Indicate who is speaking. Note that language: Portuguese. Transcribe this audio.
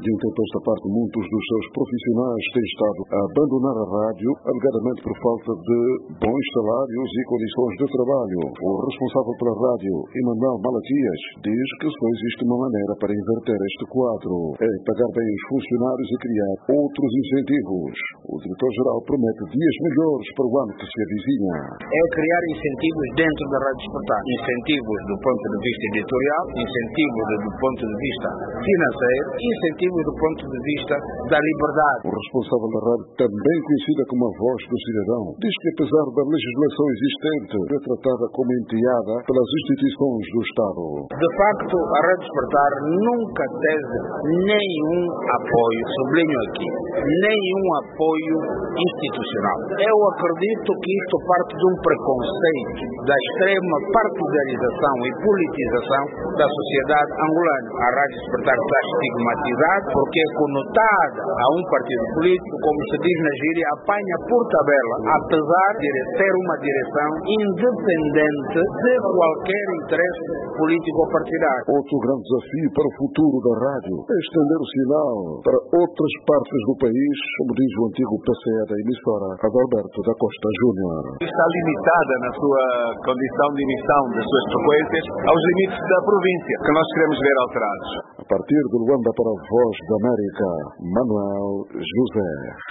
Speaker 1: De esta parte, muitos dos seus profissionais têm estado a abandonar a rádio, alegadamente por falta de bons salários e condições de trabalho. O responsável pela rádio, Emanuel Malaquias, diz que só existe uma maneira para inverter este quadro: é pagar bem os funcionários e criar outros incentivos. O diretor-geral promete dias melhores para o ano que se avizinha.
Speaker 2: É criar incentivos dentro da Rádio Despertar. Incentivos do ponto de vista editorial, incentivos do ponto de vista financeiro, incentivos do ponto de vista da liberdade.
Speaker 1: O responsável da rádio, também conhecida como a Voz do Cidadão, diz que apesar da legislação existente, é tratada como enteada pelas instituições do Estado.
Speaker 2: De facto, a Rádio Despertar nunca teve nenhum apoio, sublinho aqui, nenhum apoio institucional. Eu acredito que isto parte de um preconceito da extrema partidarização e politização da sociedade angolana. A Rádio Despertar está estigmatizada porque é conotada a um partido político, como se diz na gíria, apanha por tabela, apesar de ter uma direção independente de qualquer interesse político ou partidário.
Speaker 1: Outro grande desafio para o futuro da rádio é estender o sinal para outras partes do país, como diz o antigo PCE da emissora, Adalberto da Costa Júnior.
Speaker 3: Está limitada na sua condição de emissão das suas frequências aos limites da província, que nós queremos ver alterados.
Speaker 1: A partir de Luanda para a Voz da América, Manuel José.